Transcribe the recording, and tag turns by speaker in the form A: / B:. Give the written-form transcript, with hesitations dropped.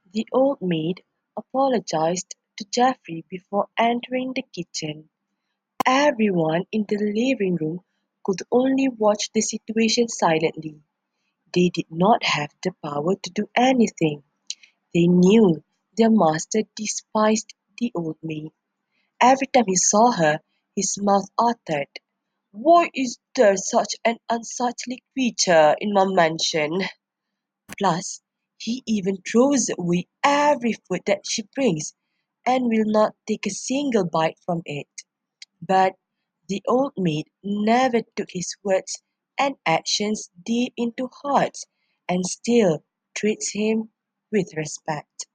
A: The old maid apologized to Geoffrey before entering the kitchen. Everyone in the living room could only watch the situation silently. They did not have the power to do anything. They knew their master despised the old maid. Every time he saw her, his mouth uttered, "Why is there such an unsightly creature in my mansion?" Plus, he even throws away every food that she brings and will not take a single bite from it. But the old maid never took his words and actions deep into heart and still treats him with respect.